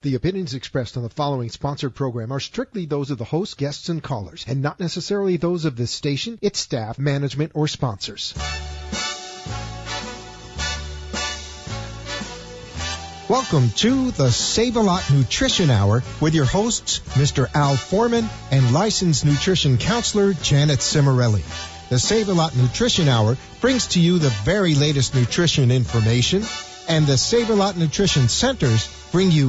The opinions expressed on the following sponsored program are strictly those of the host, guests, and callers, and not necessarily those of this station, its staff, management, or sponsors. Welcome to the Save-A-Lot Nutrition Hour with your hosts, Mr. Al Foreman and licensed nutrition counselor Janet Cimarelli. The Save-A-Lot Nutrition Hour brings to you the very latest nutrition information, and the Save-A-Lot Nutrition Centers bring you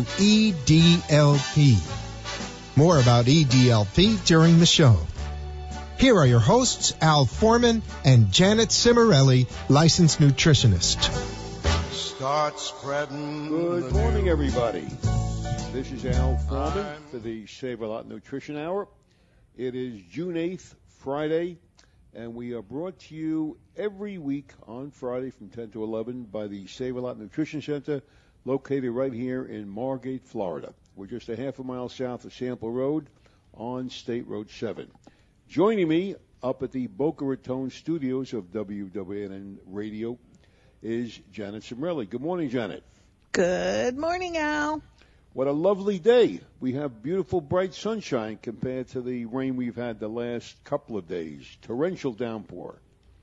EDLP. More about EDLP during the show. Here are your hosts, Al Foreman and Janet Cimarelli, licensed nutritionist. Start spreading. Good morning, everybody. This is Al Foreman for the Save-A-Lot Nutrition Hour. It is June 8th, Friday, and we are brought to you every week on Friday from 10 to 11 by the Save-A-Lot Nutrition Center, located right here in Margate, Florida. We're just a half a mile south of Sample Road on State Road 7. Joining me up at the Boca Raton studios of WWNN Radio is Janet Cimarelli. Good morning, Janet. Good morning, Al. What a lovely day. We have beautiful, bright sunshine compared to the rain we've had the last couple of days. Torrential downpour.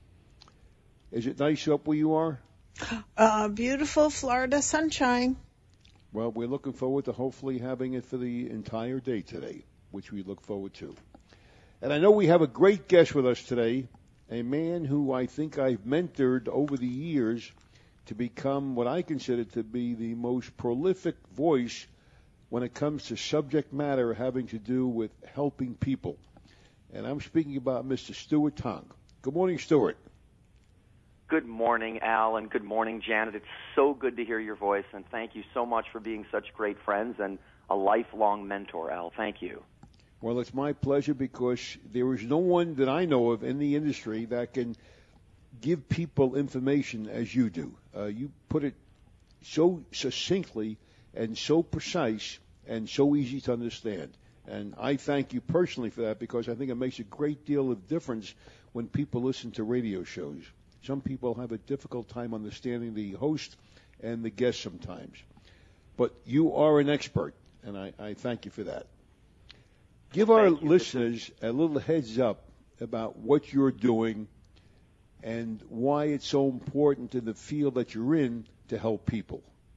Is it nice up where you are? Beautiful Florida sunshine. Well, we're looking forward to hopefully having it for the entire day today, which we look forward to. And I know we have a great guest with us today, a man who I think I've mentored over the years to become what I consider to be the most prolific voice when it comes to subject matter having to do with helping people. And I'm speaking about Mr. Stuart Tongue. Good morning, Stuart. Good morning, Al, and good morning, Janet. It's so good to hear your voice, and thank you so much for being such great friends and a lifelong mentor, Al. Thank you. Well, it's my pleasure because there is no one that I know of in the industry that can give people information as you do. You put it so succinctly and so precise and so easy to understand. And I thank you personally for that because I think it makes a great deal of difference when people listen to radio shows. Some people have a difficult time understanding the host and the guest sometimes. But you are an expert, and I thank you for that. Give our listeners a little heads up about what you're doing and why it's so important in the field that you're in to help people.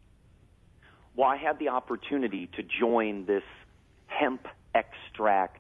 Well, I had the opportunity to join this hemp extract,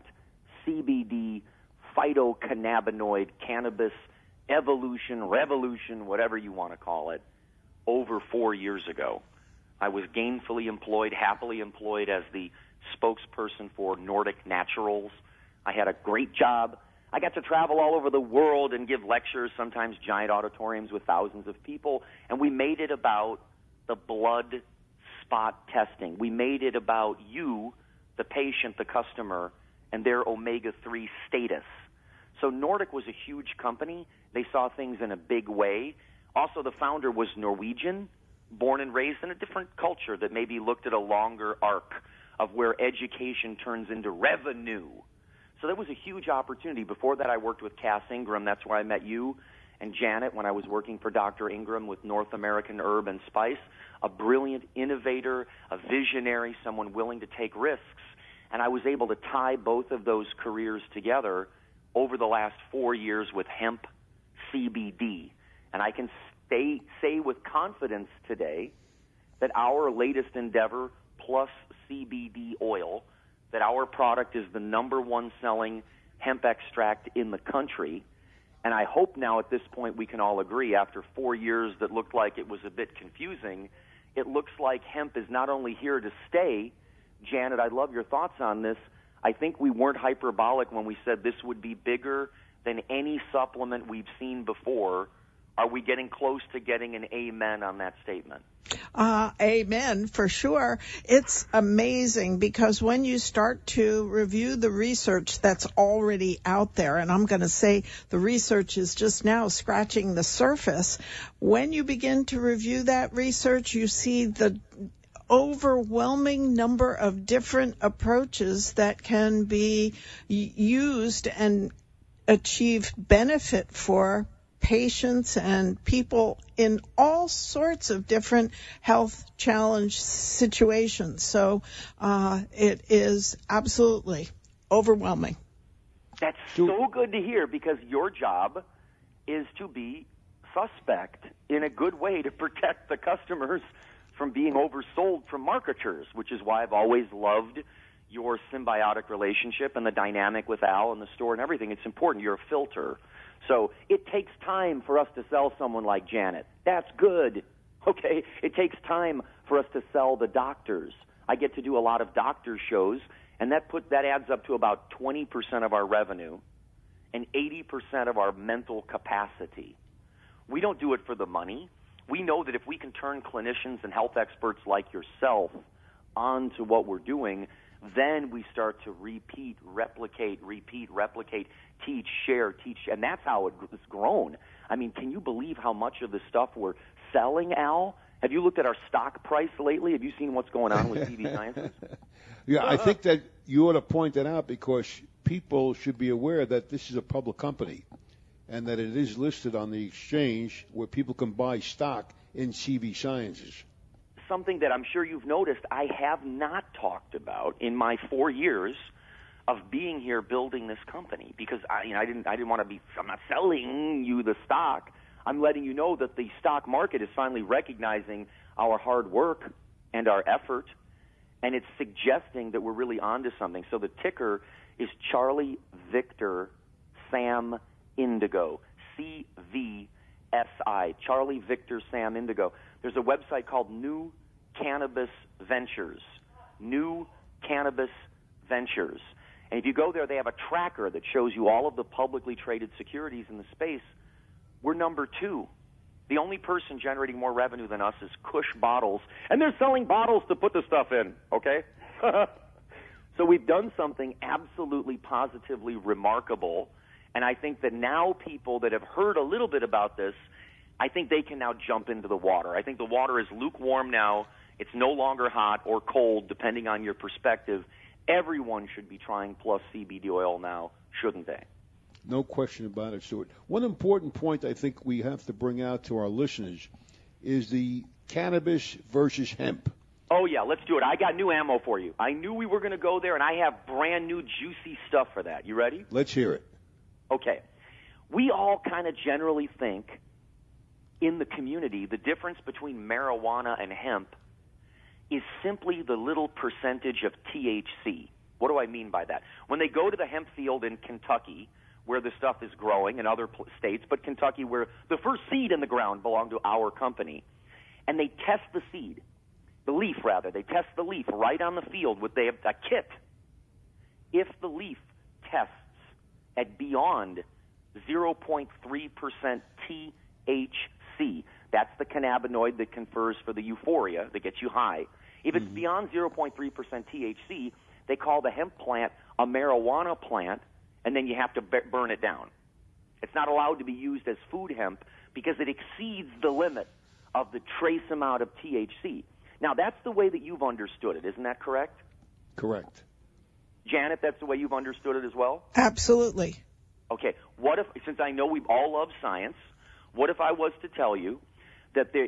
CBD, phytocannabinoid, cannabis evolution, revolution, whatever you want to call it, over 4 years ago. I was gainfully employed, happily employed as the spokesperson for Nordic Naturals. I had a great job. I got to travel all over the world and give lectures, sometimes giant auditoriums with thousands of people, and we made it about the blood spot testing. We made it about you, the patient, the customer, and their omega-3 status. So Nordic was a huge company. They saw things in a big way. Also, the founder was Norwegian, born and raised in a different culture that maybe looked at a longer arc of where education turns into revenue. So there was a huge opportunity. Before that, I worked with Cass Ingram. That's where I met you and Janet when I was working for Dr. Ingram with North American Herb and Spice, a brilliant innovator, a visionary, someone willing to take risks. And I was able to tie both of those careers together over the last 4 years with hemp CBD. And I can say with confidence today that our latest endeavor, plus CBD oil, that our product is the number one selling hemp extract in the country. And I hope now at this point we can all agree, after 4 years that looked like it was a bit confusing, it looks like hemp is not only here to stay. Janet, I'd love your thoughts on this. I think we weren't hyperbolic when we said this would be bigger than any supplement we've seen before. Are we getting close to getting an amen on that statement? Amen, for sure. It's amazing because when you start to review the research that's already out there, and I'm going to say the research is just now scratching the surface, when you begin to review that research, you see the overwhelming number of different approaches that can be used and achieve benefit for patients and people in all sorts of different health challenge situations. So it is absolutely overwhelming. That's so good to hear, because your job is to be suspect in a good way to protect the customers from being oversold from marketers, which is why I've always loved your symbiotic relationship and the dynamic with Al in the store and everything. It's important. You're a filter. So it takes time for us to sell someone like Janet. That's good. Okay? It takes time for us to sell the doctors. I get to do a lot of doctor shows, and that adds up to about 20% of our revenue and 80% of our mental capacity. We don't do it for the money. We know that if we can turn clinicians and health experts like yourself onto what we're doing, then we start to repeat, replicate, teach, share, and that's how it's grown. I mean, can you believe how much of the stuff we're selling, Al? Have you looked at our stock price lately? Have you seen what's going on with CV Sciences? Yeah, I think that you ought to point that out, because people should be aware that this is a public company and that it is listed on the exchange where people can buy stock in CV Sciences. Something that I'm sure you've noticed I have not talked about in my 4 years of being here building this company, because I didn't want to be. I'm not selling you the stock. I'm letting you know that the stock market is finally recognizing our hard work and our effort, and it's suggesting that we're really onto something. So the ticker is Charlie Victor Sam Indigo, CVSI, Charlie Victor Sam Indigo. There's a website called New Cannabis Ventures, New Cannabis Ventures. And if you go there, they have a tracker that shows you all of the publicly traded securities in the space. We're number 2. The only person generating more revenue than us is Kush Bottles, and they're selling bottles to put the stuff in, okay? So we've done something absolutely positively remarkable, and I think that now people that have heard a little bit about this, I think they can now jump into the water. I think the water is lukewarm now. It's no longer hot or cold, depending on your perspective. Everyone should be trying Plus CBD oil now, shouldn't they? No question about it, Stuart. One important point I think we have to bring out to our listeners is the cannabis versus hemp. Oh, yeah, let's do it. I got new ammo for you. I knew we were going to go there, and I have brand new juicy stuff for that. You ready? Let's hear it. Okay. We all kind of generally think in the community the difference between marijuana and hemp is simply the little percentage of THC. What do I mean by that? When they go to the hemp field in Kentucky, where the stuff is growing, in other states, but Kentucky, where the first seed in the ground belonged to our company, and they test the seed, the leaf rather, they test the leaf right on the field with a kit. If the leaf tests at beyond 0.3% THC, that's the cannabinoid that confers for the euphoria that gets you high. If it's beyond 0.3% THC, they call the hemp plant a marijuana plant, and then you have to burn it down. It's not allowed to be used as food hemp because it exceeds the limit of the trace amount of THC. Now, that's the way that you've understood it. Isn't that correct? Correct. Janet, that's the way you've understood it as well? Absolutely. Okay. What if, since I know we all love science, what if I was to tell you that the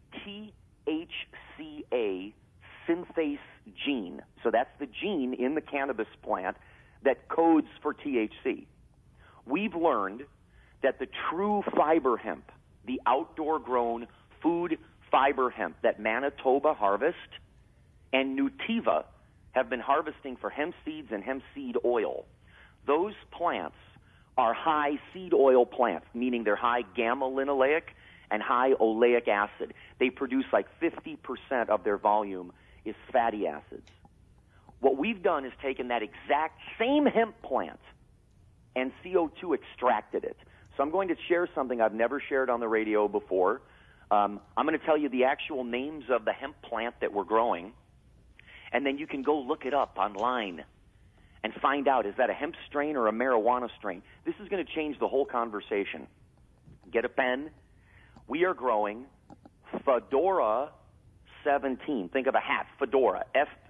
THCA synthase gene, so that's the gene in the cannabis plant that codes for THC. We've learned that the true fiber hemp, the outdoor-grown food fiber hemp that Manitoba Harvest and Nutiva have been harvesting for hemp seeds and hemp seed oil, those plants are high seed oil plants, meaning they're high gamma-linoleic and high oleic acid. They produce like 50% of their volume is fatty acids. What we've done is taken that exact same hemp plant and CO2 extracted it. So I'm going to share something I've never shared on the radio before. I'm going to tell you the actual names of the hemp plant that we're growing, and then you can go look it up online and find out, is that a hemp strain or a marijuana strain? This is going to change the whole conversation. Get a pen. We are growing Fedora 17. Think of a hat, Fedora,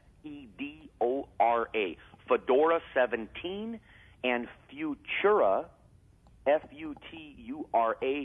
Fedora, Fedora 17, and Futura, Futura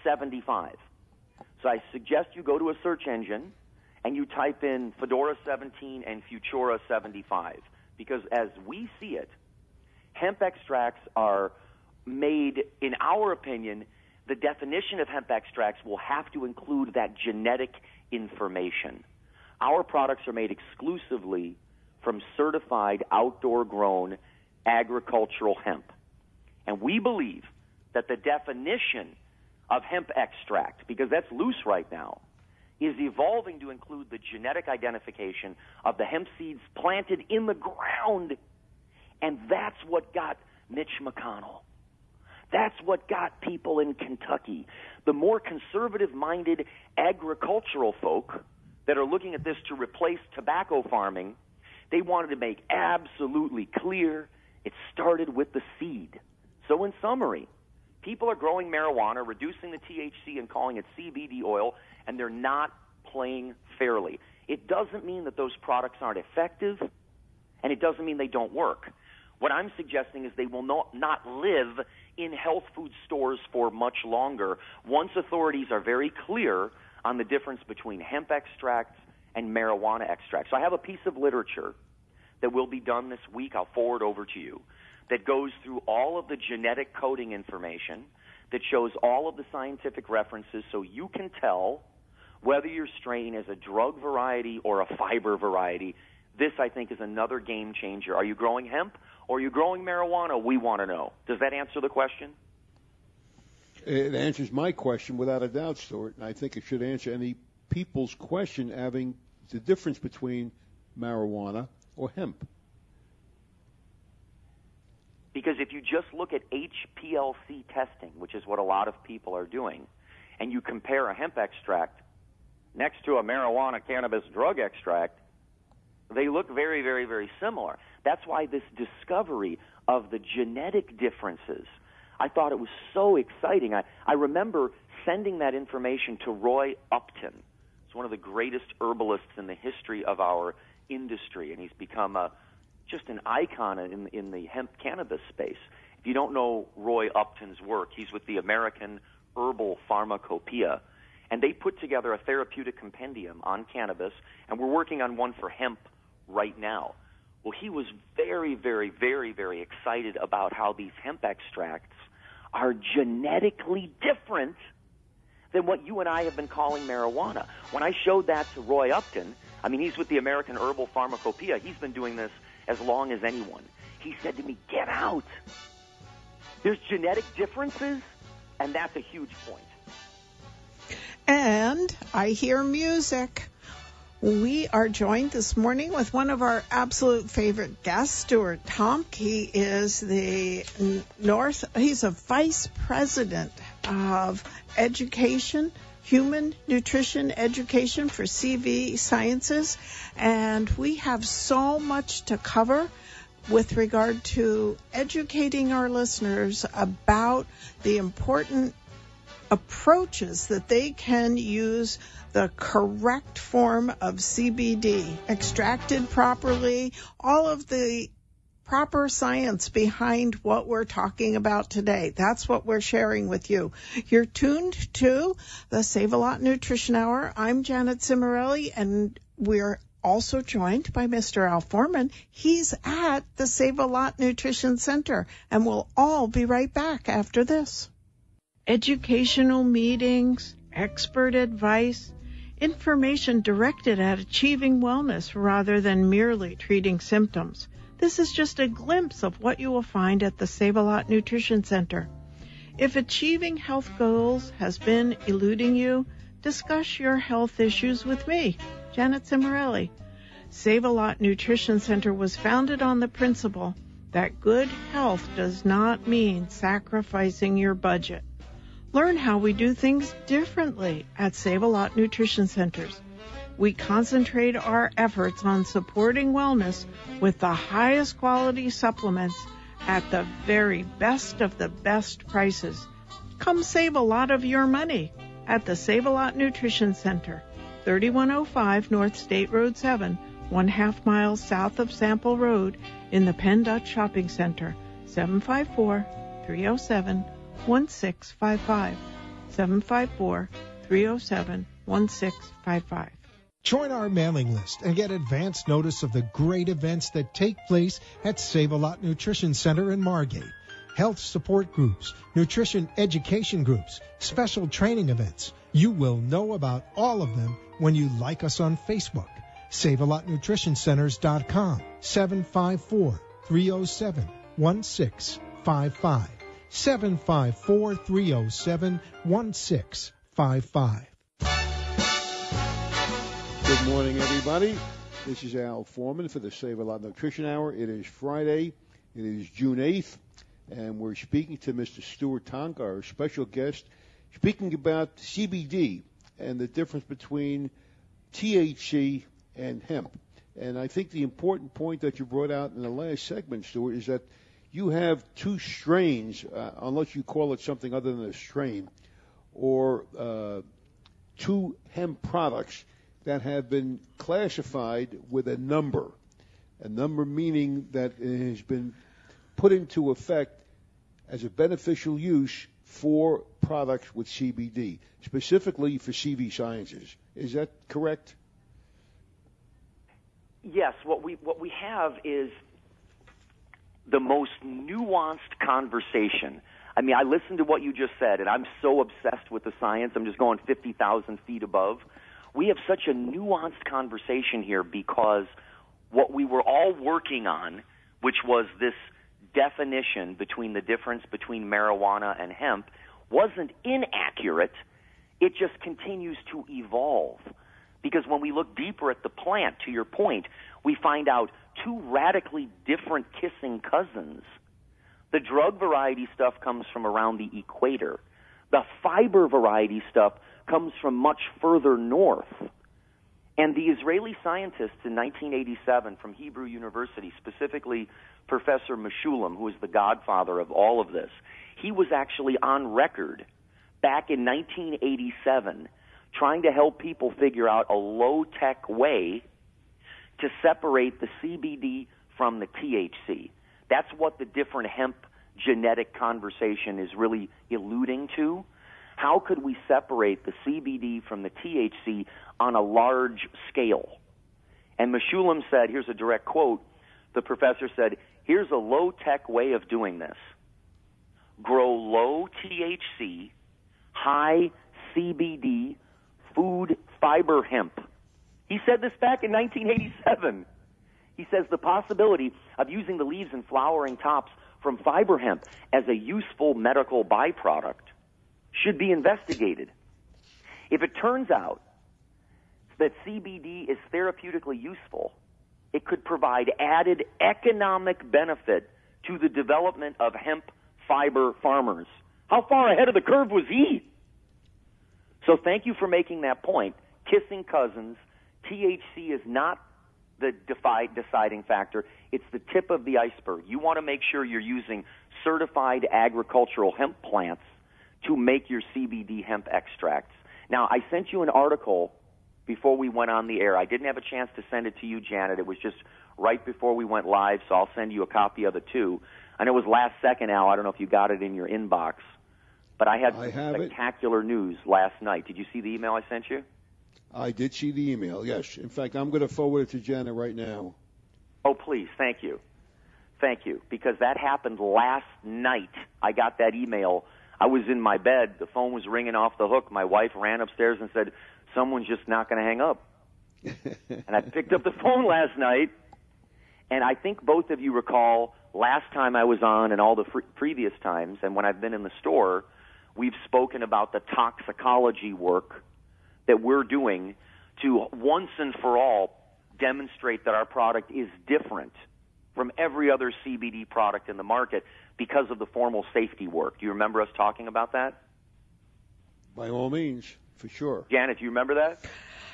75. So I suggest you go to a search engine and you type in Fedora 17 and Futura 75, because as we see it, hemp extracts are made, in our opinion, the definition of hemp extracts will have to include that genetic information. Our products are made exclusively from certified outdoor-grown agricultural hemp. And we believe that the definition of hemp extract, because that's loose right now, is evolving to include the genetic identification of the hemp seeds planted in the ground. And that's what got Mitch McConnell. That's what got people in Kentucky. The more conservative-minded agricultural folk that are looking at this to replace tobacco farming, they wanted to make absolutely clear it started with the seed. So in summary, people are growing marijuana, reducing the THC and calling it CBD oil, and they're not playing fairly. It doesn't mean that those products aren't effective, and it doesn't mean they don't work. What I'm suggesting is they will not live in health food stores for much longer once authorities are very clear on the difference between hemp extracts and marijuana extracts. So I have a piece of literature that will be done this week. I'll forward over to you, that goes through all of the genetic coding information, that shows all of the scientific references so you can tell whether your strain is a drug variety or a fiber variety. This, I think, is another game changer. Are you growing hemp or are you growing marijuana? We want to know. Does that answer the question? It answers my question without a doubt, Stuart, and I think it should answer any people's question having the difference between marijuana or hemp. Because if you just look at HPLC testing, which is what a lot of people are doing, and you compare a hemp extract next to a marijuana cannabis drug extract, they look very, very, very similar. That's why this discovery of the genetic differences, I thought it was so exciting. I remember sending that information to Roy Upton. He's one of the greatest herbalists in the history of our industry, and he's become just an icon in the hemp cannabis space. If you don't know Roy Upton's work, he's with the American Herbal Pharmacopoeia, and they put together a therapeutic compendium on cannabis, and we're working on one for hemp right now. Well, he was very, very, very, very excited about how these hemp extracts are genetically different than what you and I have been calling marijuana. When I showed that to Roy Upton, I mean, he's with the American Herbal Pharmacopoeia. He's been doing this as long as anyone. He said to me, get out. There's genetic differences, and that's a huge point. And I hear music. We are joined this morning with one of our absolute favorite guests, Stuart Tomc. He is he's a vice president of education, human nutrition education for CV Sciences. And we have so much to cover with regard to educating our listeners about the important approaches that they can use the correct form of CBD, extracted properly, all of the proper science behind what we're talking about today. That's what we're sharing with you. You're tuned to the Save-A-Lot Nutrition Hour. I'm Janet Cimarelli, and we're also joined by Mr. Al Foreman. He's at the Save-A-Lot Nutrition Center, and we'll all be right back after this. Educational meetings, expert advice, information directed at achieving wellness rather than merely treating symptoms. This is just a glimpse of what you will find at the Save-A-Lot Nutrition Center. If achieving health goals has been eluding you, discuss your health issues with me, Janet Cimarelli. Save-A-Lot Nutrition Center was founded on the principle that good health does not mean sacrificing your budget. Learn how we do things differently at Save-A-Lot Nutrition Centers. We concentrate our efforts on supporting wellness with the highest quality supplements at the very best of the best prices. Come save a lot of your money at the Save-A-Lot Nutrition Center, 3105 North State Road 7, 1/2 mile south of Sample Road in the Penn Dutch Shopping Center, 754-307-1655. 754-307-1655. Join our mailing list and get advance notice of the great events that take place at Save-A-Lot Nutrition Center in Margate. Health support groups, nutrition education groups, special training events. You will know about all of them when you like us on Facebook. SaveALotNutritionCenters.com, 754-307-1655. 754-307-1655. Good morning, everybody. This is Al Foreman for the Save-A-Lot Nutrition Hour. It is Friday. It is June 8th, and we're speaking to Mr. Stuart Tonk, our special guest, speaking about CBD and the difference between THC and hemp. And I think the important point that you brought out in the last segment, Stuart, is that you have two strains, unless you call it something other than a strain, or two hemp products that have been classified with a number meaning that it has been put into effect as a beneficial use for products with CBD, specifically for CV Sciences. Is that correct? Yes, what we have is the most nuanced conversation. I mean, I listened to what you just said, and I'm so obsessed with the science. I'm just going 50,000 feet above. We have such a nuanced conversation here because what we were all working on, which was this definition between the difference between marijuana and hemp, wasn't inaccurate. It just continues to evolve. Because when we look deeper at the plant, to your point, we find out two radically different kissing cousins. The drug variety stuff comes from around the equator. The fiber variety stuff comes from much further north. And the Israeli scientists in 1987 from Hebrew University, specifically Professor Meshulam, who is the godfather of all of this, he was actually on record back in 1987 trying to help people figure out a low-tech way to separate the CBD from the THC. That's what the different hemp genetic conversation is really alluding to. How could we separate the CBD from the THC on a large scale? And Meshulam said, here's a direct quote, the professor said, here's a low-tech way of doing this. Grow low THC, high CBD, food fiber hemp. He said this back in 1987. He says the possibility of using the leaves and flowering tops from fiber hemp as a useful medical byproduct should be investigated. If it turns out that CBD is therapeutically useful, it could provide added economic benefit to the development of hemp fiber farmers. How far ahead of the curve was he? So thank you for making that point. Kissing cousins, THC is not the deciding factor. It's the tip of the iceberg. You want to make sure you're using certified agricultural hemp plants to make your CBD hemp extracts. Now, I sent you an article before we went on the air. I didn't have a chance to send it to you, Janet. It was just right before we went live, so I'll send you a copy of it, too. And it was last second, Al. I don't know if you got it in your inbox. But I had spectacular news last night. Did you see the email I sent you? I did see the email, yes. In fact, I'm going to forward it to Janet right now. Oh, please. Thank you. Thank you. Because that happened last night. I got that email. I was in my bed. The phone was ringing off the hook. My wife ran upstairs and said, someone's just not going to hang up. And I picked up the phone last night, and I think both of you recall last time I was on and all the previous times, and when I've been in the store, we've spoken about the toxicology work that we're doing to once and for all demonstrate that our product is different from every other CBD product in the market because of the formal safety work. Do you remember us talking about that? By all means, for sure. Janet, do you remember that?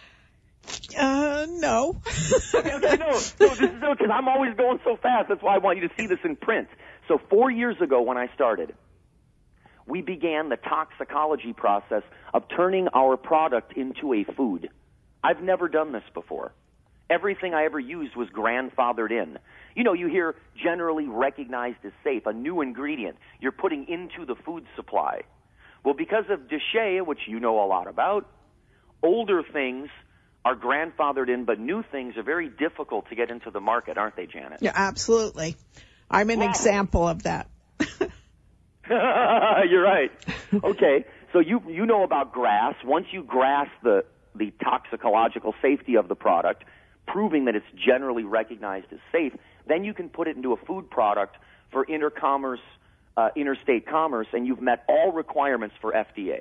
No. No, this is because I'm always going so fast. That's why I want you to see this in print. So 4 years ago when I started, we began the toxicology process of turning our product into a food. I've never done this before. Everything I ever used was grandfathered in. You know, you hear generally recognized as safe, a new ingredient you're putting into the food supply. Well, because of DSHEA, which you know a lot about, older things are grandfathered in, but new things are very difficult to get into the market, aren't they, Janet? Yeah, absolutely. I'm an example of that. You're right. Okay, so you know about GRAS. Once you grasp the toxicological safety of the product, proving that it's generally recognized as safe, then you can put it into a food product for interstate commerce, and you've met all requirements for FDA.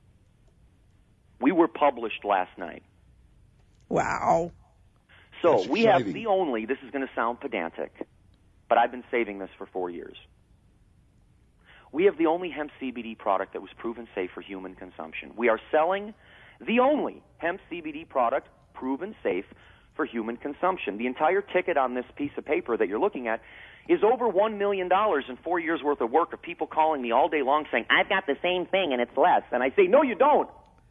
We were published last night. Wow. So That's we have exciting. the only, this is going to sound pedantic, but I've been saving this for 4 years. We have the only hemp CBD product that was proven safe for human consumption. We are selling the only hemp CBD product proven safe for human consumption. The entire ticket on this piece of paper that you're looking at is over $1 million in 4 years' worth of work of people calling me all day long saying, I've got the same thing and it's less. And I say, no, you don't.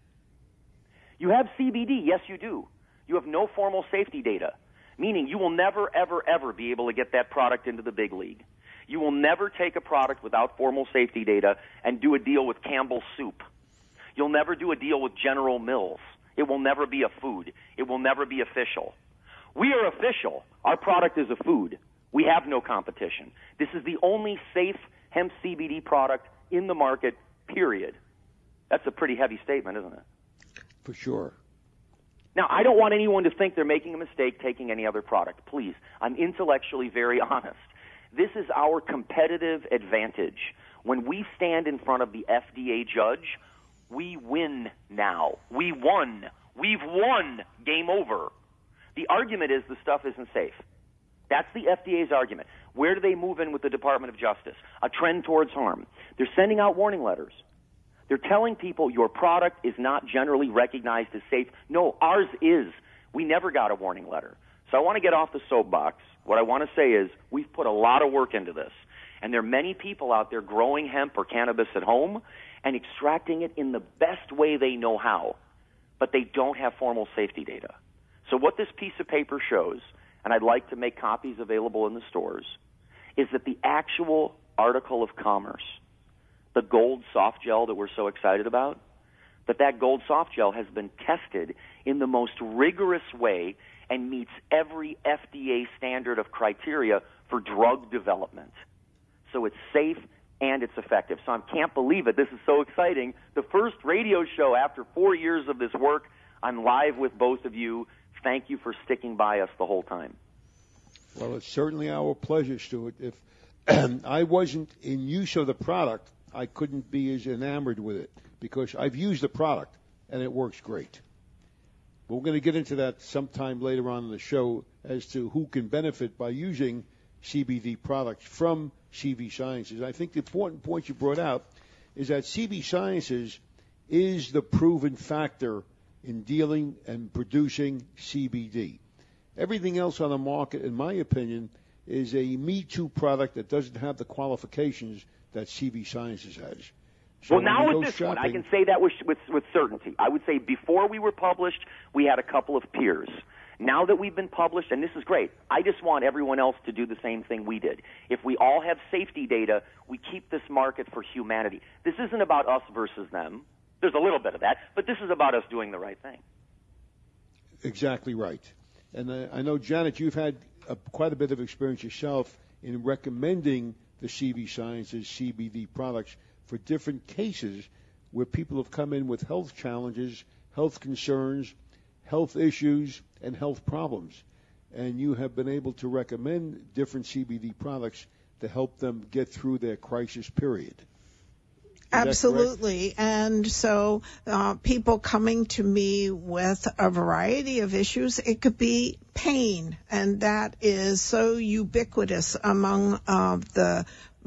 You have CBD. Yes, you do. You have no formal safety data, meaning you will never, ever, ever be able to get that product into the big league. You will never take a product without formal safety data and do a deal with Campbell's Soup. You'll never do a deal with General Mills. It will never be a food. It will never be official. We are official. Our product is a food. We have no competition. This is the only safe hemp CBD product in the market, period. That's a pretty heavy statement, isn't it? For sure. Now, I don't want anyone to think they're making a mistake taking any other product. Please, I'm intellectually very honest. This is our competitive advantage. When we stand in front of the FDA judge, we win now. We won. We've won. Game over. The argument is the stuff isn't safe. That's the FDA's argument. Where do they move in with the Department of Justice? A trend towards harm. They're sending out warning letters. They're telling people your product is not generally recognized as safe. No, ours is. We never got a warning letter. So I want to get off the soapbox. What I want to say is we've put a lot of work into this. And there are many people out there growing hemp or cannabis at home and extracting it in the best way they know how. But they don't have formal safety data. So what this piece of paper shows, and I'd like to make copies available in the stores, is that the actual article of commerce, the gold soft gel that we're so excited about, that gold soft gel has been tested in the most rigorous way and meets every FDA standard of criteria for drug development. So it's safe and it's effective. So I can't believe it. This is so exciting. The first radio show after 4 years of this work. I'm live with both of you. Thank you for sticking by us the whole time. Well, it's certainly our pleasure, Stuart. If I wasn't in use of the product, I couldn't be as enamored with it because I've used the product and it works great. But we're going to get into that sometime later on in the show as to who can benefit by using CBD products from CV Sciences. I think the important point you brought out is that CV Sciences is the proven factor in dealing and producing CBD. Everything else on the market, in my opinion, is a Me Too product that doesn't have the qualifications that CV Sciences has. So well, now with this one, I can say that with certainty. I would say before we were published, we had a couple of peers. Now that we've been published, and this is great, I just want everyone else to do the same thing we did. If we all have safety data, we keep this market for humanity. This isn't about us versus them. There's a little bit of that, but this is about us doing the right thing. Exactly right. And I know, Janet, you've had quite a bit of experience yourself in recommending the CV Sciences CBD products for different cases where people have come in with health challenges, health concerns, health issues, and health problems. And you have been able to recommend different CBD products to help them get through their crisis period. Absolutely. And so people coming to me with a variety of issues, it could be pain, and that is so ubiquitous among the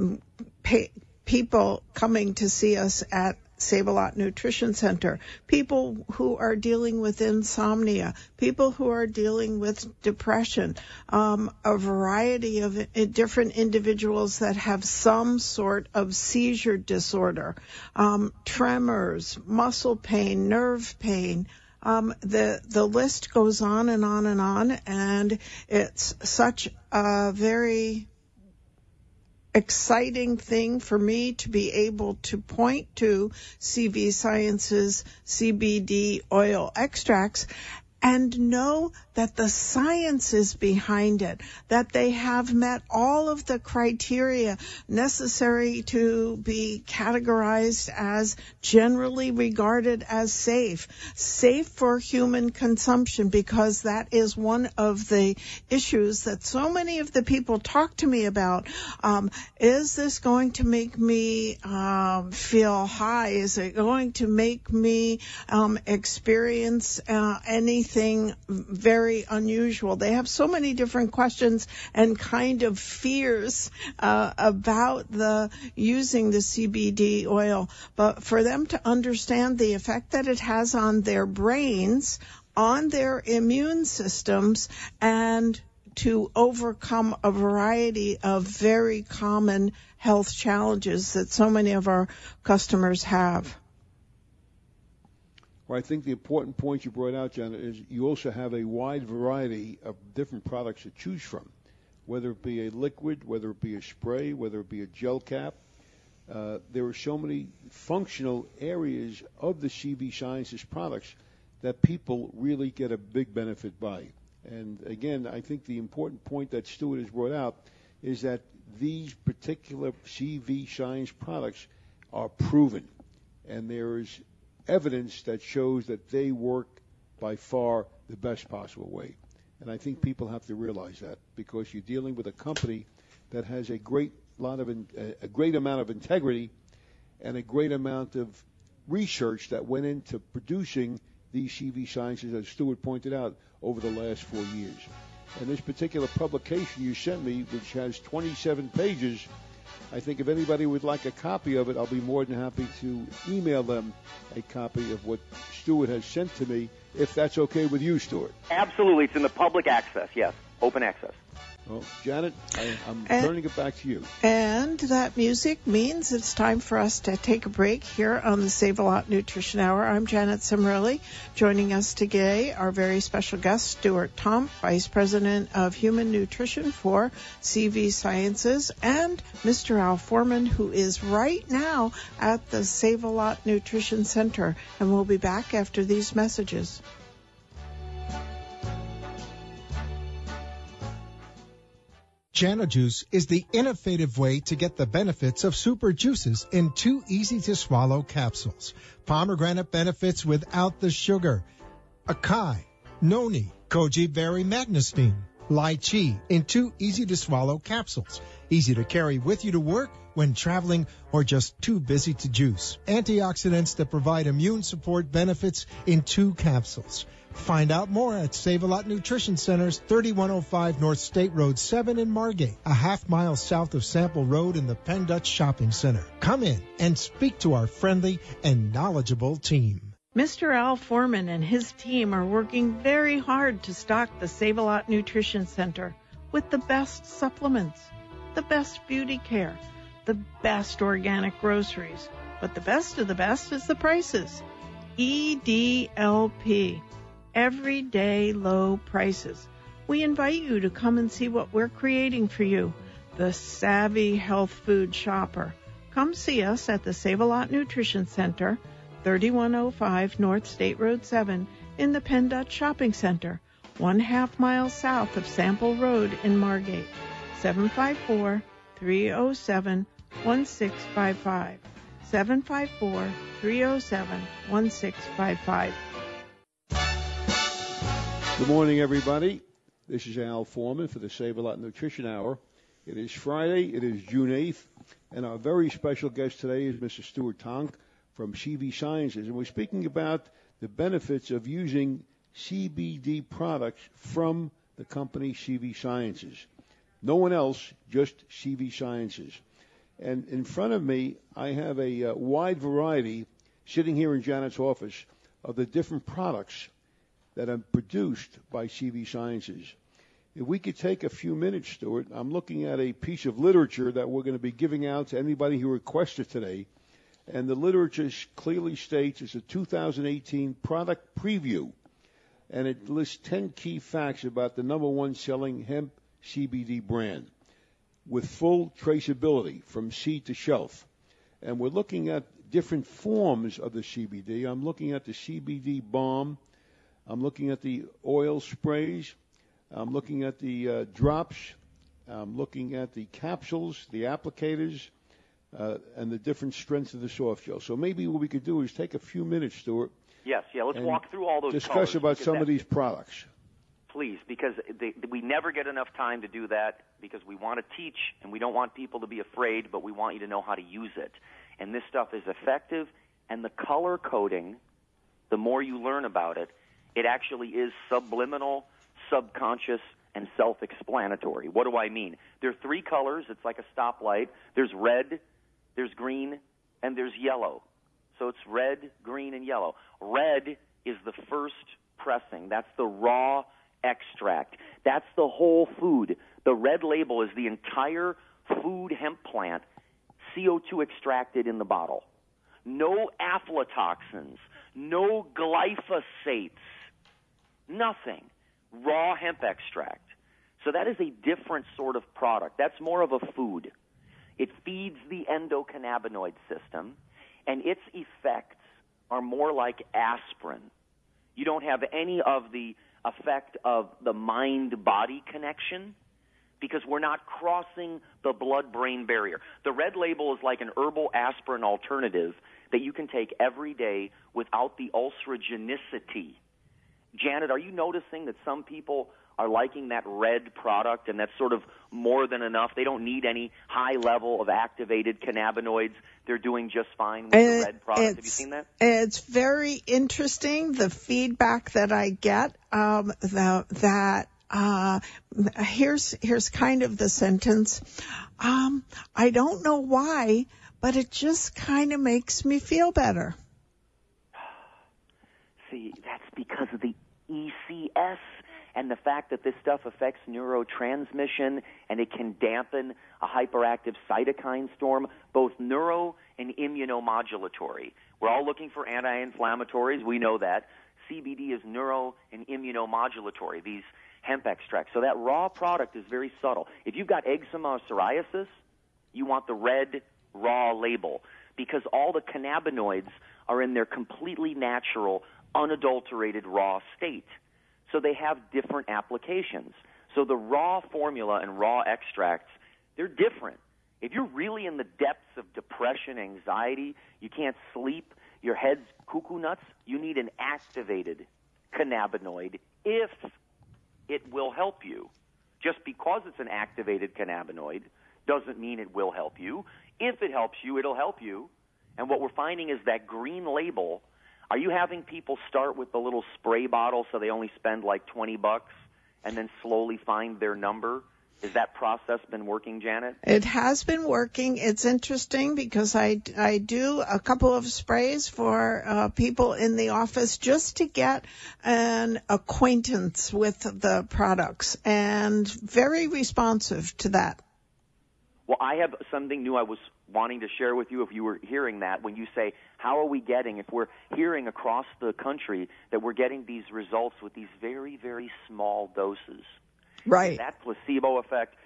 people coming to see us at Save-A-Lot Nutrition Center, people who are dealing with insomnia, people who are dealing with depression, a variety of different individuals that have some sort of seizure disorder, tremors, muscle pain, nerve pain. The list goes on and on and on, and it's such a very exciting thing for me to be able to point to CV Sciences CBD oil extracts and know that the science is behind it, that they have met all of the criteria necessary to be categorized as generally regarded as safe for human consumption, because that is one of the issues that so many of the people talk to me about. Is this going to make me feel high? Is it going to make me experience anything very unusual? They have so many different questions and kind of fears about using the CBD oil. But for them to understand the effect that it has on their brains, on their immune systems, and to overcome a variety of very common health challenges that so many of our customers have. Well, I think the important point you brought out, Janet, is you also have a wide variety of different products to choose from, whether it be a liquid, whether it be a spray, whether it be a gel cap. There are so many functional areas of the CV Sciences products that people really get a big benefit by. And again, I think the important point that Stuart has brought out is that these particular CV Science products are proven, and there is evidence that shows that they work by far the best possible way. And I think people have to realize that, because you're dealing with a company that has a great amount of integrity and a great amount of research that went into producing these CV Sciences, as Stuart pointed out, over the last 4 years. And this particular publication you sent me, which has 27 pages, I think if anybody would like a copy of it, I'll be more than happy to email them a copy of what Stuart has sent to me, if that's okay with you, Stuart. Absolutely. It's in the public access, yes, open access. Well, Janet, I'm turning it back to you. And that music means it's time for us to take a break here on the Save-A-Lot Nutrition Hour. I'm Janet Cimrelli. Joining us today, our very special guest, Stuart Tomp, Vice President of Human Nutrition for CV Sciences, and Mr. Al Foreman, who is right now at the Save-A-Lot Nutrition Center. And we'll be back after these messages. JanaJuice is the innovative way to get the benefits of super juices in 2 easy-to-swallow capsules. Pomegranate benefits without the sugar. Acai, noni, goji berry magnesine, lychee in 2 easy-to-swallow capsules. Easy to carry with you to work, when traveling, or just too busy to juice. Antioxidants that provide immune support benefits in 2 capsules. Find out more at Save-A-Lot Nutrition Center's 3105 North State Road 7 in Margate, a half-mile south of Sample Road in the Penn Dutch Shopping Center. Come in and speak to our friendly and knowledgeable team. Mr. Al Foreman and his team are working very hard to stock the Save-A-Lot Nutrition Center with the best supplements, the best beauty care, the best organic groceries. But the best of the best is the prices. EDLP. Everyday low prices. We invite you to come and see what we're creating for you, the savvy health food shopper. Come see us at the Save-A-Lot Nutrition Center, 3105 North State Road 7 in the Penn Dutch Shopping Center, 1/2 mile south of Sample Road in Margate, 754-307-1655, 754-307-1655. Good morning, everybody. This is Al Foreman for the Save-A-Lot Nutrition Hour. It is Friday. It is June 8th. And our very special guest today is Mr. Stuart Tomp from CV Sciences. And we're speaking about the benefits of using CBD products from the company CV Sciences. No one else, just CV Sciences. And in front of me, I have a wide variety, sitting here in Janet's office, of the different products that are produced by CV Sciences. If we could take a few minutes, Stuart, I'm looking at a piece of literature that we're going to be giving out to anybody who requests it today. And the literature clearly states it's a 2018 product preview. And it lists 10 key facts about the #1 selling hemp CBD brand. with full traceability from seed to shelf. And we're looking at different forms of the CBD. I'm looking at the CBD balm. I'm looking at the oil sprays. I'm looking at the drops. I'm looking at the capsules, the applicators, and the different strengths of the soft gel. So maybe what we could do is take a few minutes, Stuart. Yes, let's walk through all those discuss colors, about some of these products. Please, because we never get enough time to do that, because we want to teach and we don't want people to be afraid, but we want you to know how to use it. And this stuff is effective, and the color coding, the more you learn about it, it actually is subliminal, subconscious, and self-explanatory. What do I mean? There are three colors. It's like a stoplight. There's red, there's green, and there's yellow. So it's red, green, and yellow. Red is the first pressing. That's the raw extract. That's the whole food. The red label is the entire food hemp plant, CO2 extracted in the bottle. No aflatoxins, no glyphosates, nothing. Raw hemp extract. So that is a different sort of product. That's more of a food. It feeds the endocannabinoid system, and its effects are more like aspirin. You don't have any of the effect of the mind-body connection because we're not crossing the blood-brain barrier. The red label is like an herbal aspirin alternative that you can take every day without the ulceragenicity. Janet, are you noticing that some people are liking that red product, and that's sort of more than enough? They don't need any high level of activated cannabinoids. They're doing just fine with the red product. Have you seen that? It's very interesting, the feedback that I get. Here's kind of the sentence. I don't know why, but it just kind of makes me feel better. See, that's because of the ECS and the fact that this stuff affects neurotransmission and it can dampen a hyperactive cytokine storm, both neuro and immunomodulatory. We're all looking for anti-inflammatories. We know that. CBD is neuro and immunomodulatory, these hemp extracts. So that raw product is very subtle. If you've got eczema or psoriasis, you want the red raw label because all the cannabinoids are in their completely natural, unadulterated raw state. So they have different applications. So the raw formula and raw extracts, they're different. If you're really in the depths of depression, anxiety, you can't sleep, your head's cuckoo nuts, you need an activated cannabinoid if it will help you. Just because it's an activated cannabinoid doesn't mean it will help you. If it helps you, it'll help you. And what we're finding is that green label. Are you having people start with the little spray bottle so they only spend like $20 and then slowly find their number? Has that process been working, Janet? It has been working. It's interesting because I do a couple of sprays for people in the office just to get an acquaintance with the products, and very responsive to that. Well, I have something new I was wanting to share with you if you were hearing that. When you say, how are we getting, if we're hearing across the country that we're getting these results with these very, very small doses. Right. Is that placebo effect?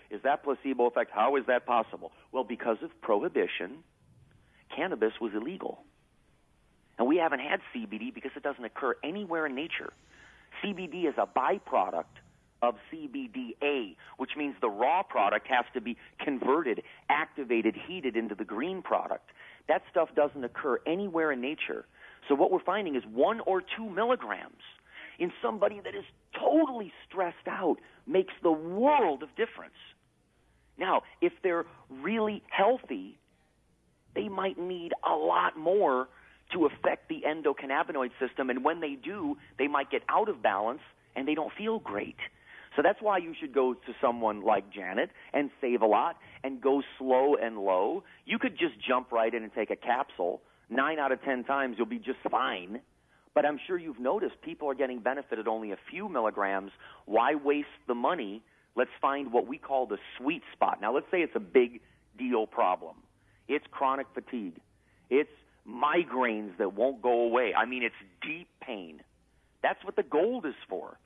How is that possible? Well, because of prohibition, cannabis was illegal. And we haven't had CBD because it doesn't occur anywhere in nature. CBD is a byproduct of CBDA, which means the raw product has to be converted, activated, heated into the green product. That stuff doesn't occur anywhere in nature. So what we're finding is 1 or 2 milligrams in somebody that is totally stressed out makes the world of difference. Now, if they're really healthy, they might need a lot more to affect the endocannabinoid system, and when they do, they might get out of balance and they don't feel great. So that's why you should go to someone like Janet and save a lot and go slow and low. You could just jump right in and take a capsule. 9 out of 10 times you'll be just fine. But I'm sure you've noticed people are getting benefited only a few milligrams. Why waste the money? Let's find what we call the sweet spot. Now, let's say it's a big deal problem. It's chronic fatigue. It's migraines that won't go away. I mean, it's deep pain. That's what the gold is for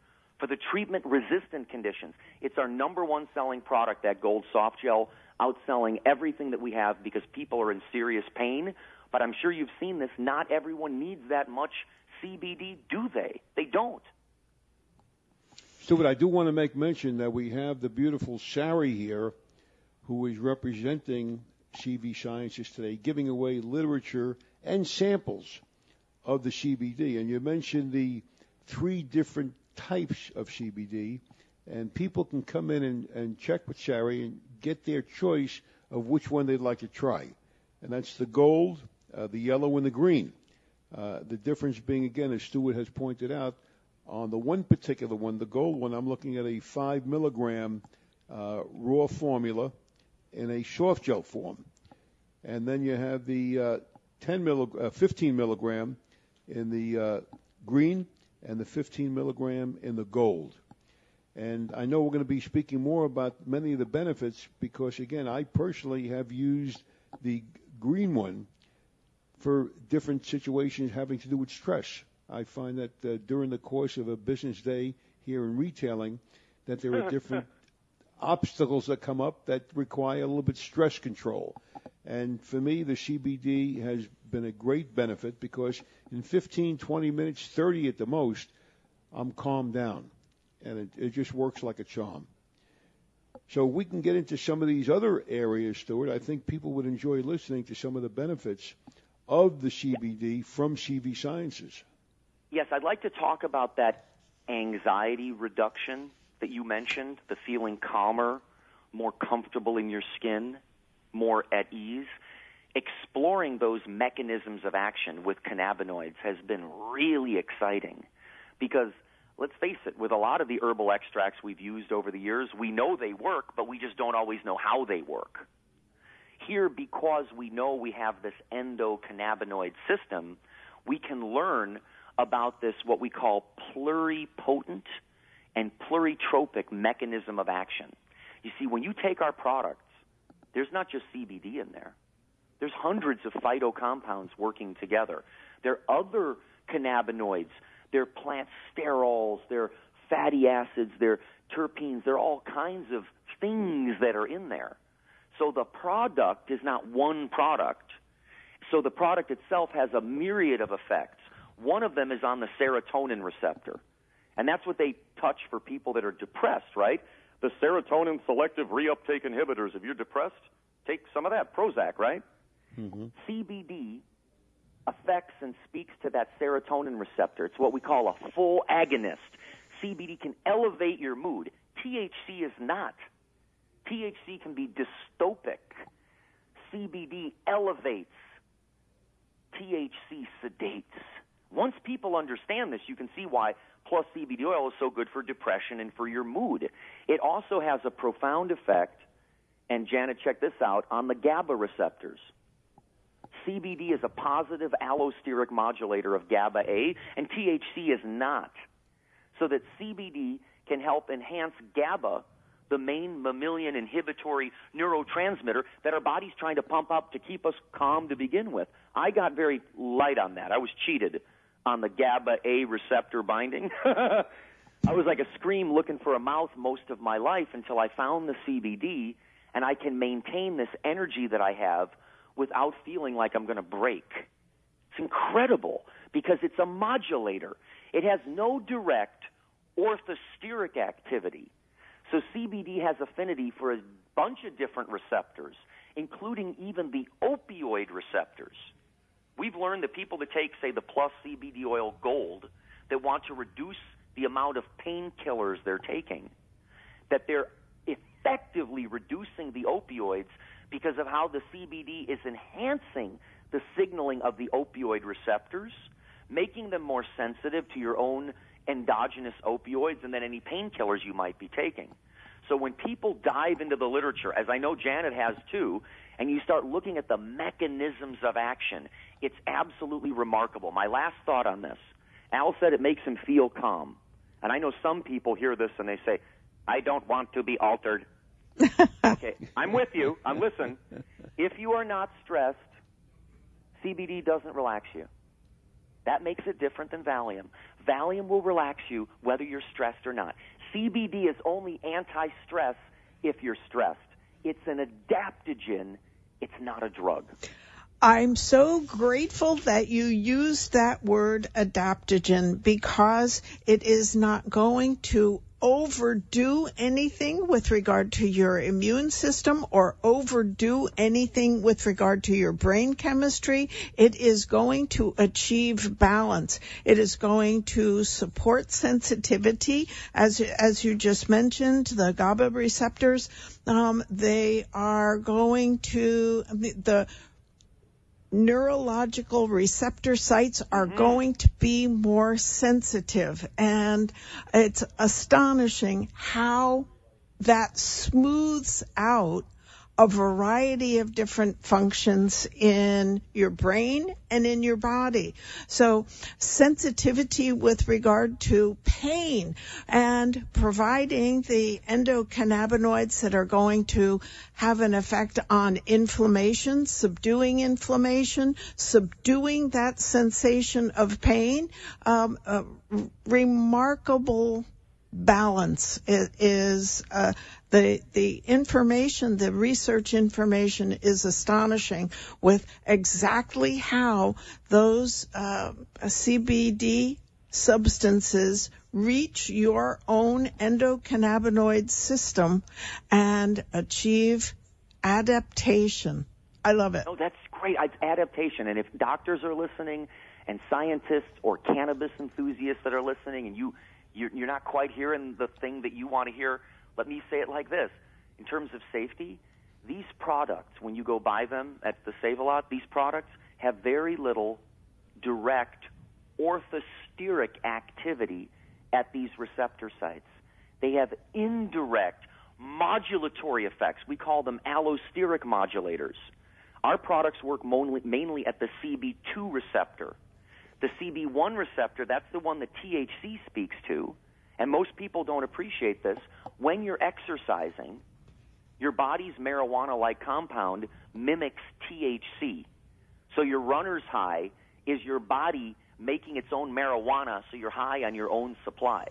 for the treatment-resistant conditions. It's our number one selling product, that Gold Soft Gel, outselling everything that we have because people are in serious pain. But I'm sure you've seen this. Not everyone needs that much CBD, do they? They don't. Stuart, I do want to make mention that we have the beautiful Sari here, who is representing CV Sciences today, giving away literature and samples of the CBD. And you mentioned the 3 different types of CBD, and people can come in and check with Sari and get their choice of which one they'd like to try. And that's the gold, the yellow, and the green. The difference being, again, as Stuart has pointed out, on the one particular one, the gold one, I'm looking at a 5 milligram raw formula in a soft gel form. And then you have the 15 milligram in the green and the 15 milligram in the gold. And I know we're going to be speaking more about many of the benefits because, again, I personally have used the green one for different situations having to do with stress. I find that during the course of a business day here in retailing, that there are different obstacles that come up that require a little bit stress control. And for me, the CBD has been a great benefit because in 15, 20 minutes, 30 at the most, I'm calmed down. And it just works like a charm. So we can get into some of these other areas, Stuart. I think people would enjoy listening to some of the benefits of the CBD from CV Sciences. Yes, I'd like to talk about that anxiety reduction that you mentioned, the feeling calmer, more comfortable in your skin, more at ease. Exploring those mechanisms of action with cannabinoids has been really exciting because, let's face it, with a lot of the herbal extracts we've used over the years, we know they work, but we just don't always know how they work. Here, because we know we have this endocannabinoid system, we can learn about this, what we call pluripotent and pluritropic mechanism of action. You see, when you take our products, there's not just CBD in there. There's hundreds of phytocompounds working together. There are other cannabinoids. There are plant sterols. There are fatty acids. There are terpenes. There are all kinds of things that are in there. So the product is not one product. So the product itself has a myriad of effects. One of them is on the serotonin receptor. And that's what they touch for people that are depressed, right? The serotonin selective reuptake inhibitors. If you're depressed, take some of that, Prozac, right? Mm-hmm. CBD affects and speaks to that serotonin receptor. It's what we call a full agonist. CBD can elevate your mood. THC is not. THC can be dystopic. CBD elevates. THC sedates. Once people understand this, you can see why plus CBD oil is so good for depression and for your mood. It also has a profound effect, and Janet, check this out, on the GABA receptors. CBD is a positive allosteric modulator of GABA-A, and THC is not. So that CBD can help enhance GABA, the main mammalian inhibitory neurotransmitter that our body's trying to pump up to keep us calm to begin with. I got very light on that. I was cheated on the GABA-A receptor binding. I was like a scream looking for a mouth most of my life until I found the CBD, and I can maintain this energy that I have without feeling like I'm going to break. It's incredible because it's a modulator. It has no direct orthosteric activity. So CBD has affinity for a bunch of different receptors, including even the opioid receptors. We've learned that people that take, say, the plus CBD oil gold, that want to reduce the amount of painkillers they're taking, that they're effectively reducing the opioids because of how the CBD is enhancing the signaling of the opioid receptors, making them more sensitive to your own endogenous opioids and then any painkillers you might be taking. So when people dive into the literature, as I know Janet has too, and you start looking at the mechanisms of action, it's absolutely remarkable. My last thought on this, Al said it makes him feel calm. And I know some people hear this and they say, I don't want to be altered. Okay, I'm with you. Listen, if you are not stressed, CBD doesn't relax you. That makes it different than Valium. Valium will relax you whether you're stressed or not. CBD is only anti-stress if you're stressed. It's an adaptogen. It's not a drug. I'm so grateful that you used that word adaptogen, because it is not going to overdo anything with regard to your immune system or overdo anything with regard to your brain chemistry. It is going to achieve balance. It is going to support sensitivity, as you just mentioned, the GABA receptors. They are going to, the neurological receptor sites are going to be more sensitive, and it's astonishing how that smooths out a variety of different functions in your brain and in your body. So sensitivity with regard to pain, and providing the endocannabinoids that are going to have an effect on inflammation, subduing that sensation of pain. Remarkable balance is the information, the research information is astonishing with exactly how those CBD substances reach your own endocannabinoid system and achieve adaptation. I love it. Oh, that's great. It's adaptation. And if doctors are listening and scientists or cannabis enthusiasts that are listening, and you're not quite hearing the thing that you want to hear, let me say it like this. In terms of safety, these products, when you go buy them at the Save-A-Lot, these products have very little direct orthosteric activity at these receptor sites. They have indirect modulatory effects. We call them allosteric modulators. Our products work mainly at the CB2 receptor. The CB1 receptor, that's the one that THC speaks to, and most people don't appreciate this. When you're exercising, your body's marijuana-like compound mimics THC. So your runner's high is your body making its own marijuana, so you're high on your own supply.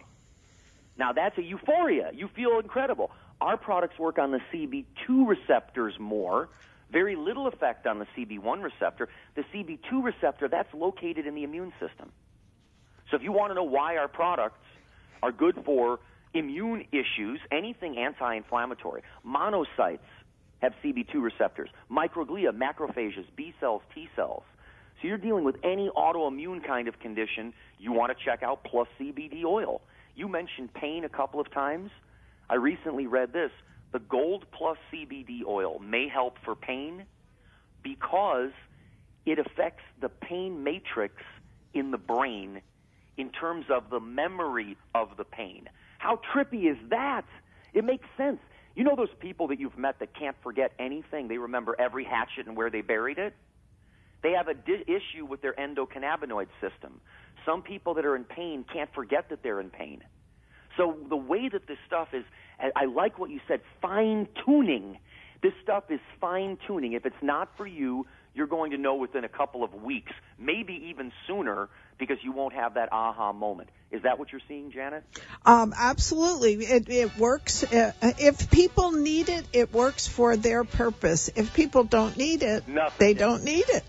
Now, that's a euphoria. You feel incredible. Our products work on the CB2 receptors more, very little effect on the CB1 receptor. The CB2 receptor, that's located in the immune system. So if you want to know why our products are good for immune issues, anything anti-inflammatory, monocytes have CB2 receptors, microglia, macrophages, B cells, T cells. So you're dealing with any autoimmune kind of condition, you want to check out Plus CBD oil. You mentioned pain a couple of times. I recently read this. The Gold Plus CBD oil may help for pain because it affects the pain matrix in the brain in terms of the memory of the pain. How trippy is that? It makes sense. You know those people that you've met that can't forget anything? They remember every hatchet and where they buried it? They have an issue with their endocannabinoid system. Some people that are in pain can't forget that they're in pain. So the way that this stuff is, I like what you said, fine-tuning. This stuff is fine-tuning. If it's not for you, you're going to know within a couple of weeks, maybe even sooner, because you won't have that aha moment. Is that what you're seeing, Janet? Absolutely. It works. If people need it, it works for their purpose. If people don't need it, they don't need it.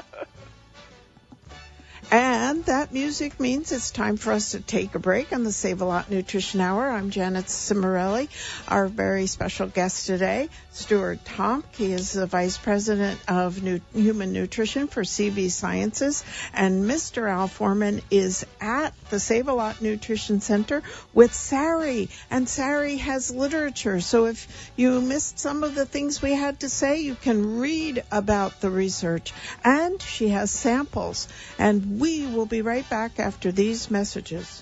And that music means it's time for us to take a break on the Save-A-Lot Nutrition Hour. I'm Janet Cimarelli. Our very special guest today, Stuart Tomk. He is the Vice President of Human Nutrition for CV Sciences. And Mr. Al Foreman is at the Save-A-Lot Nutrition Center with Sari. And Sari has literature. So if you missed some of the things we had to say, you can read about the research. And she has samples. And we will be right back after these messages.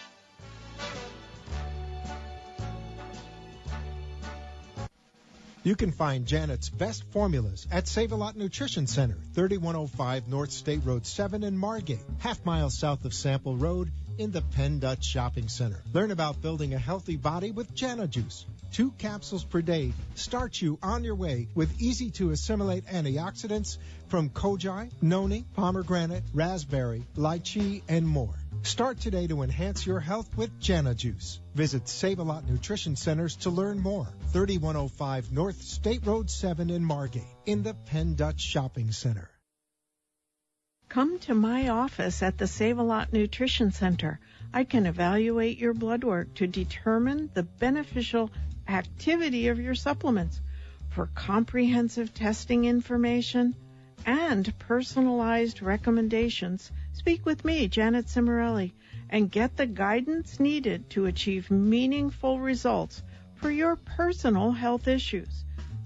You can find Janet's best formulas at Save-A-Lot Nutrition Center, 3105 North State Road 7 in Margate, half-mile south of Sample Road in the Penn Dutch Shopping Center. Learn about building a healthy body with Jana Juice. 2 capsules per day start you on your way with easy-to-assimilate antioxidants from koji, noni, pomegranate, raspberry, lychee, and more. Start today to enhance your health with Jana Juice. Visit Save-A-Lot Nutrition Centers to learn more. 3105 North State Road 7 in Margate, in the Penn Dutch Shopping Center. Come to my office at the Save-A-Lot Nutrition Center. I can evaluate your blood work to determine the beneficial activity of your supplements. For comprehensive testing information and personalized recommendations, speak with me, Janet Cimarelli, and get the guidance needed to achieve meaningful results for your personal health issues.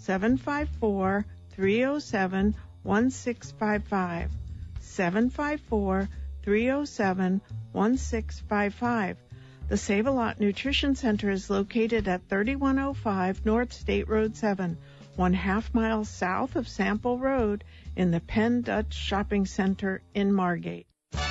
754-307-1655. 754-307-1655. The Save-A-Lot Nutrition Center is located at 3105 North State Road 7, 1/2 mile south of Sample Road in the Penn Dutch Shopping Center in Margate.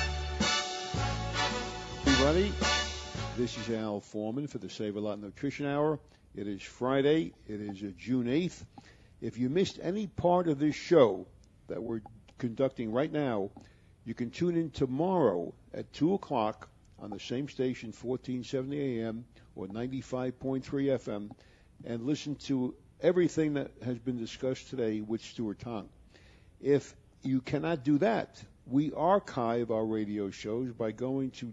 Everybody, this is Al Foreman for the Save-A-Lot Nutrition Hour. It is Friday. It is June 8th. If you missed any part of this show that we're conducting right now, you can tune in tomorrow at 2 o'clock on the same station, 1470 AM or 95.3 FM, and listen to everything that has been discussed today with Stuart Tong. If you cannot do that, we archive our radio shows by going to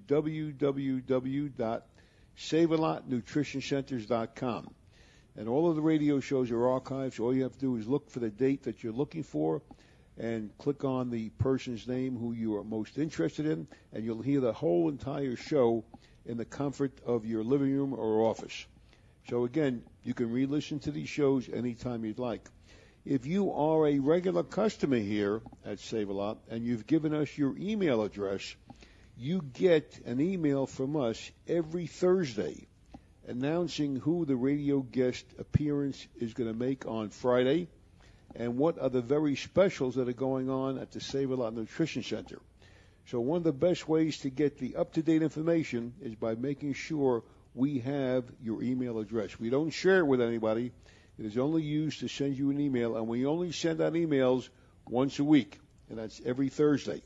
www.savealotnutritioncenters.com. And all of the radio shows are archived, so all you have to do is look for the date that you're looking for and click on the person's name who you are most interested in, and you'll hear the whole entire show in the comfort of your living room or office. So again, you can re-listen to these shows anytime you'd like. If you are a regular customer here at Save-A-Lot and you've given us your email address, you get an email from us every Thursday announcing who the radio guest appearance is going to make on Friday and what are the very specials that are going on at the Save-A-Lot Nutrition Center. So one of the best ways to get the up-to-date information is by making sure we have your email address. We don't share it with anybody. It is only used to send you an email, and we only send out emails once a week, and that's every Thursday.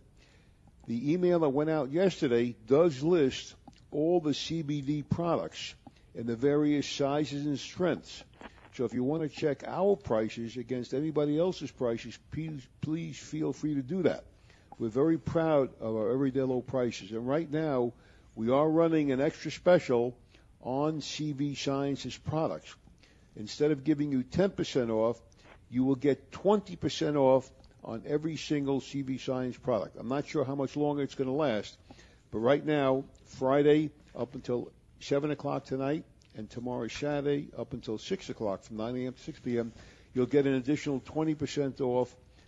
The email that went out yesterday does list all the CBD products in the various sizes and strengths. So if you want to check our prices against anybody else's prices, please feel free to do that. We're very proud of our everyday low prices. And right now, we are running an extra special on CV Sciences products. Instead of giving you 10% off, you will get 20% off on every single CV Science product. I'm not sure how much longer it's going to last, but right now, Friday up until 7 o'clock tonight, and tomorrow Saturday up until 6 o'clock from 9 a.m. to 6 p.m., you'll get an additional 20% off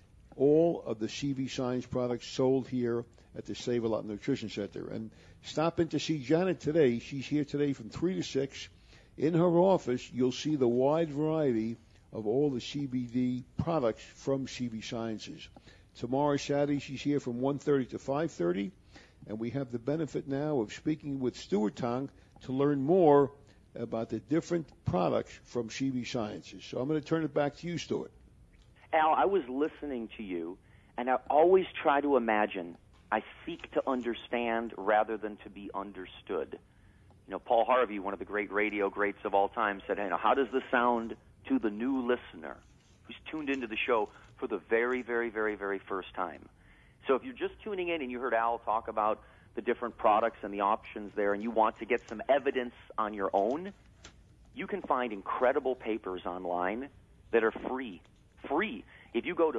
all of the CV Science products sold here at the Save-A-Lot Nutrition Center. And stop in to see Janet today. She's here today from 3 to 6. In her office, you'll see the wide variety of all the CBD products from CV Sciences. Tomorrow, Saturday, she's here from 1:30 to 5:30. And we have the benefit now of speaking with Stuart Tong to learn more about the different products from CV Sciences. So I'm going to turn it back to you, Stuart. Al, I was listening to you, and I always try to imagine. I seek to understand rather than to be understood. You know, Paul Harvey, one of the great radio greats of all time, said, hey, how does this sound to the new listener who's tuned into the show for the very, very, very, very first time? So if you're just tuning in and you heard Al talk about the different products and the options there, and you want to get some evidence on your own, you can find incredible papers online that are free. Free. If you go to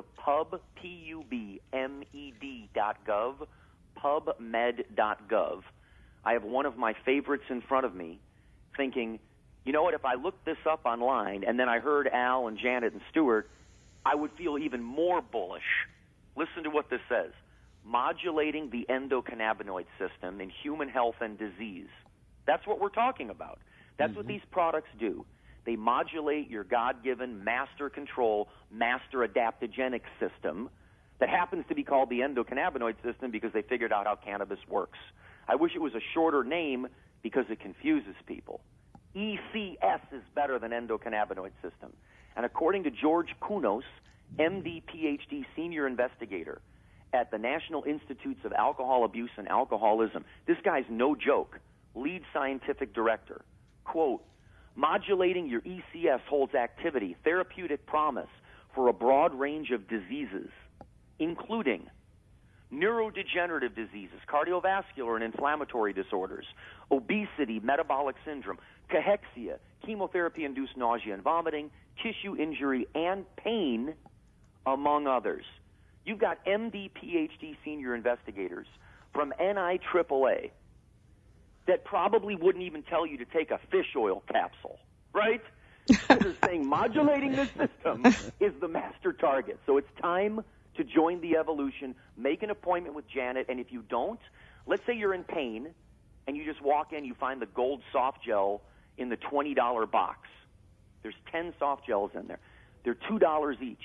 pubmed.gov, pubmed.gov, I have one of my favorites in front of me thinking, you know what, if I looked this up online and then I heard Al and Janet and Stuart, I would feel even more bullish. Listen to what this says. Modulating the endocannabinoid system in human health and disease. That's what we're talking about. That's what these products do. They modulate your God-given master control, master adaptogenic system that happens to be called the endocannabinoid system because they figured out how cannabis works. I wish it was a shorter name because it confuses people. ECS is better than endocannabinoid system. And according to George Kunos, MD, PhD, senior investigator at the National Institutes of Alcohol Abuse and Alcoholism. This guy's no joke. Lead scientific director. Quote, modulating your ECS holds activity, therapeutic promise for a broad range of diseases, including neurodegenerative diseases, cardiovascular and inflammatory disorders, obesity, metabolic syndrome, cachexia, chemotherapy-induced nausea and vomiting, tissue injury, and pain, among others. You've got MD, PhD senior investigators from NIAAA that probably wouldn't even tell you to take a fish oil capsule, right? They're saying modulating this system is the master target. So it's time to join the evolution, make an appointment with Janet, and if you don't, let's say you're in pain, and you just walk in, you find the gold soft gel in the $20 box. There's 10 soft gels in there. They're $2 each.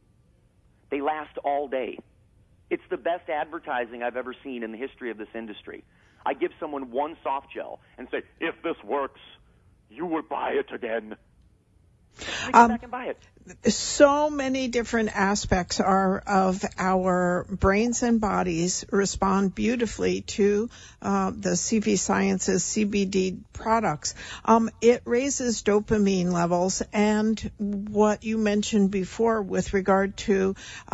They last all day. It's the best advertising I've ever seen in the history of this industry. I give someone one soft gel and say, if this works, you will buy it again. They come back and buy it. So many different aspects of our brains and bodies respond beautifully to the CV Sciences CBD products. It raises dopamine levels, and what you mentioned before with regard to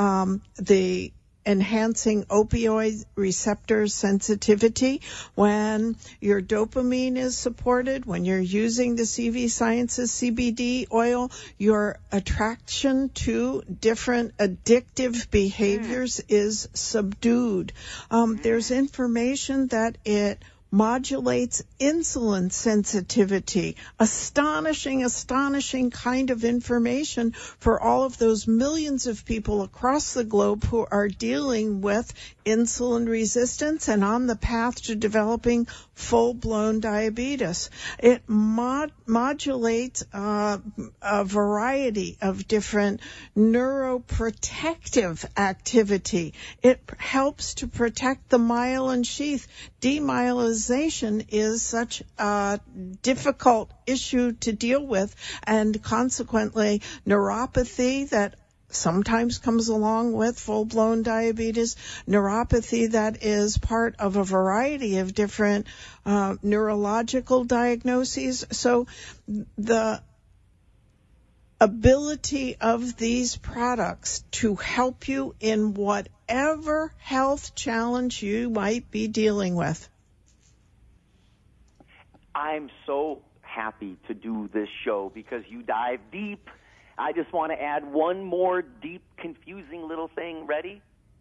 the enhancing opioid receptor sensitivity. When your dopamine is supported, when you're using the CV Sciences CBD oil, your attraction to different addictive behaviors is subdued. There's information that it modulates insulin sensitivity. Astonishing kind of information for all of those millions of people across the globe who are dealing with insulin resistance and on the path to developing full-blown diabetes. It modulates a variety of different neuroprotective activity. It helps to protect the myelin sheath. Demyelization is such a difficult issue to deal with, and consequently neuropathy that sometimes comes along with full-blown diabetes, neuropathy that is part of a variety of different neurological diagnoses. So the ability of these products to help you in whatever health challenge you might be dealing with. I'm so happy to do this show because you dive deep. I just want to add one more deep, confusing little thing. Ready?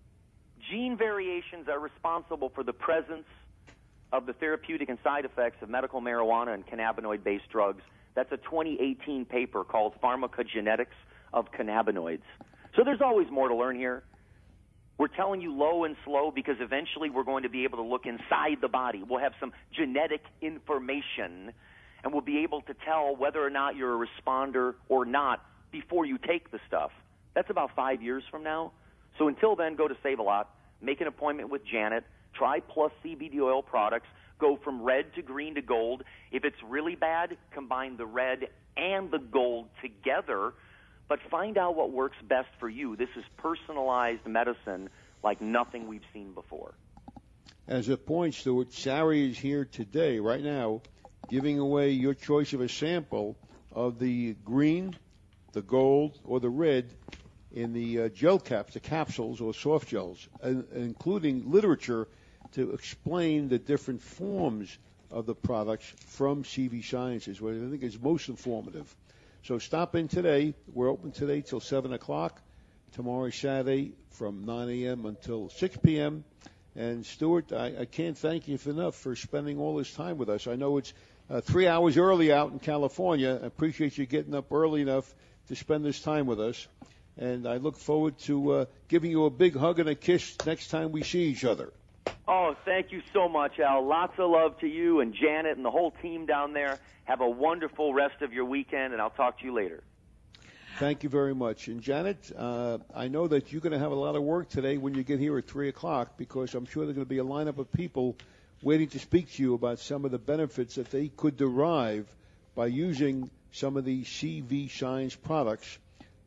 Gene variations are responsible for the presence of the therapeutic and side effects of medical marijuana and cannabinoid-based drugs. That's a 2018 paper called Pharmacogenetics of Cannabinoids. So there's always more to learn here. We're telling you low and slow because eventually we're going to be able to look inside the body. We'll have some genetic information, and we'll be able to tell whether or not you're a responder or not before you take the stuff. That's about 5 years from now. So until then, go to Save-A-Lot, make an appointment with Janet, try Plus CBD oil products, go from red to green to gold. If it's really bad, combine the red and the gold together, but find out what works best for you. This is personalized medicine like nothing we've seen before. As a point, Stuart, Sari is here today, right now, giving away your choice of a sample of the green, the gold, or the red in the gel caps, the capsules or soft gels, including literature to explain the different forms of the products from CV Sciences, which I think is most informative. So stop in today. We're open today till 7 o'clock. Tomorrow is Saturday from 9 a.m. until 6 p.m. And, Stuart, I can't thank you enough for spending all this time with us. I know it's 3 hours early out in California. I appreciate you getting up early enough to spend this time with us. And I look forward to giving you a big hug and a kiss next time we see each other. Oh, thank you so much, Al. Lots of love to you and Janet and the whole team down there. Have a wonderful rest of your weekend, and I'll talk to you later. Thank you very much. And, Janet, I know that you're going to have a lot of work today when you get here at 3 o'clock because I'm sure there's going to be a lineup of people waiting to speak to you about some of the benefits that they could derive by using some of the CV Science products.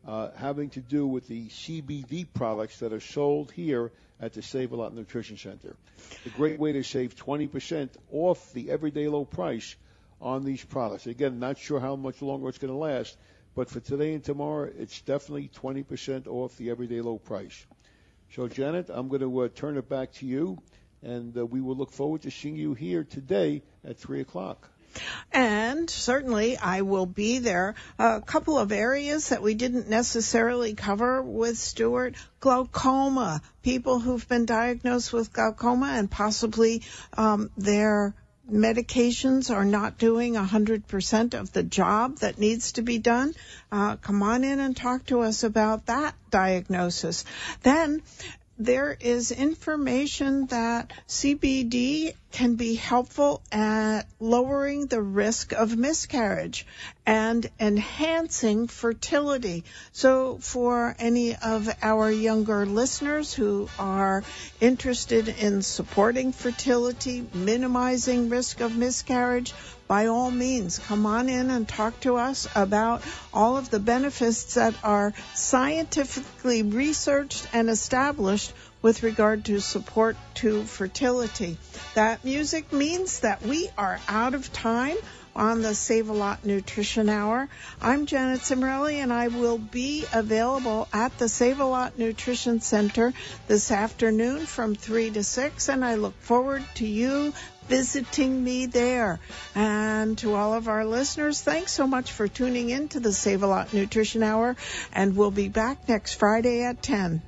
having to do with the CBD products that are sold here at the Save-A-Lot Nutrition Center. A great way to save 20% off the everyday low price on these products. Again, not sure how much longer it's going to last, but for today and tomorrow, it's definitely 20% off the everyday low price. So, Janet, I'm going to turn it back to you, and we will look forward to seeing you here today at 3 o'clock. And certainly I will be there. A couple of areas that we didn't necessarily cover with Stuart: glaucoma, people who've been diagnosed with glaucoma and possibly their medications are not doing 100% of the job that needs to be done. Come on in and talk to us about that diagnosis. Then there is information that CBD can be helpful at lowering the risk of miscarriage and enhancing fertility. So for any of our younger listeners who are interested in supporting fertility, minimizing risk of miscarriage, by all means, come on in and talk to us about all of the benefits that are scientifically researched and established with regard to support to fertility. That music means that we are out of time on the Save-A-Lot Nutrition Hour. I'm Janet Cimarelli, and I will be available at the Save-A-Lot Nutrition Center this afternoon from 3 to 6, and I look forward to you visiting me there. And to all of our listeners, thanks so much for tuning in to the Save-A-Lot Nutrition Hour, and we'll be back next Friday at 10.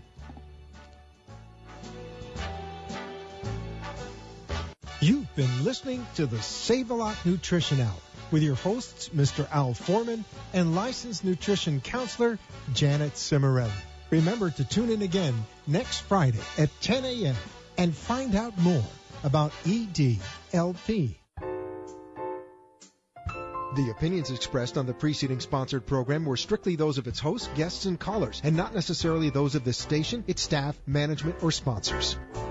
You've been listening to the Save-A-Lot Nutrition Hour with your hosts, Mr. Al Foreman and licensed nutrition counselor, Janet Cimarelli. Remember to tune in again next Friday at 10 a.m. and find out more about EDLP. The opinions expressed on the preceding sponsored program were strictly those of its hosts, guests, and callers, and not necessarily those of this station, its staff, management, or sponsors.